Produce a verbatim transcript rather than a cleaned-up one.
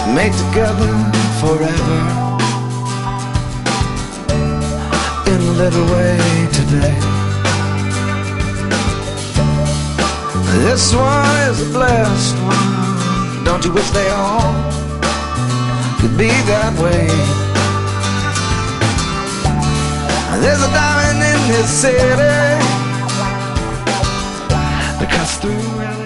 make together forever in a little way today. This one is a blessed one. Don't you wish they all could be that way? There's a diamond in this city that cuts through